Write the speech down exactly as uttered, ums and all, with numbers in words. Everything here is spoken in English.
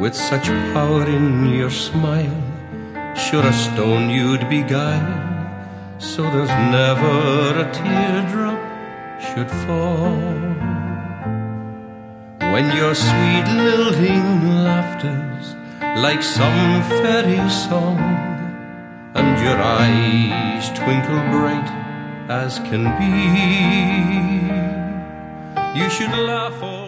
with such power in your smile, sure a stone you'd beguile, so there's never a teardrop should fall. When your sweet lilting laughter's like some fairy song, and your eyes twinkle bright as can be, you should laugh all